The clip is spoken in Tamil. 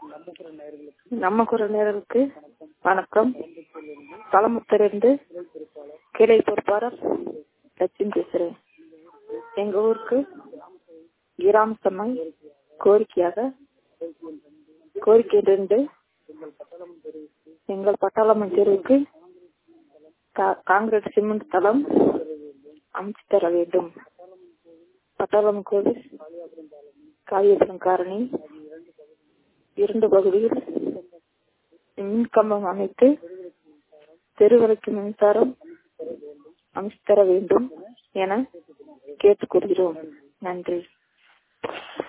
நம்ம குரல் நேயர்களுக்கு வணக்கம். களமுத்திலிருந்து கிளை பொறுப்பாளர் லட்சுமி பேசுறேன். எங்க ஊருக்கு கிராம சபை கோரிக்கை 2 எங்கள் பட்டாளம் தெருவுக்கு காங்கிரீட் சிமெண்ட் தளம் அமைச்சு தர வேண்டும். பட்டாளம் கோவில் காளியபுரம் காரணி 2 பகுதியில் மின்கம்பம் அமைத்து தெருவிளக்கு மின்சாரம் அமைச்சு தர வேண்டும் என கேட்டுக்கொள்கிறோம். நன்றி.